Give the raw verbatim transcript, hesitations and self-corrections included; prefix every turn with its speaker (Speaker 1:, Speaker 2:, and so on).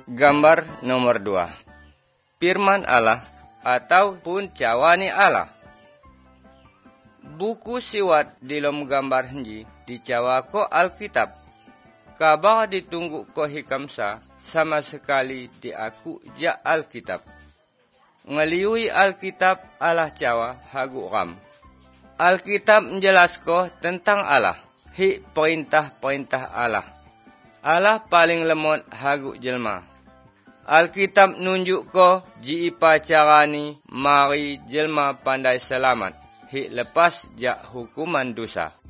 Speaker 1: Gambar nomor dua. Firman Allah ataupun cawani Allah. Buku siwat di dalam gambar henji dicawa ko Alkitab. Kabar ditunggu ko hikamsa sama sekali di aku ja Alkitab. Ngeliui Alkitab Allah cawa hagu ram. Alkitab menjelasko tentang Allah. Hi perintah-perintah Allah. Allah paling lemot hagu jelma. Alkitab nunjuk ko jiipa carani mari jelma pandai selamat. Hi lepas jak hukuman dosa.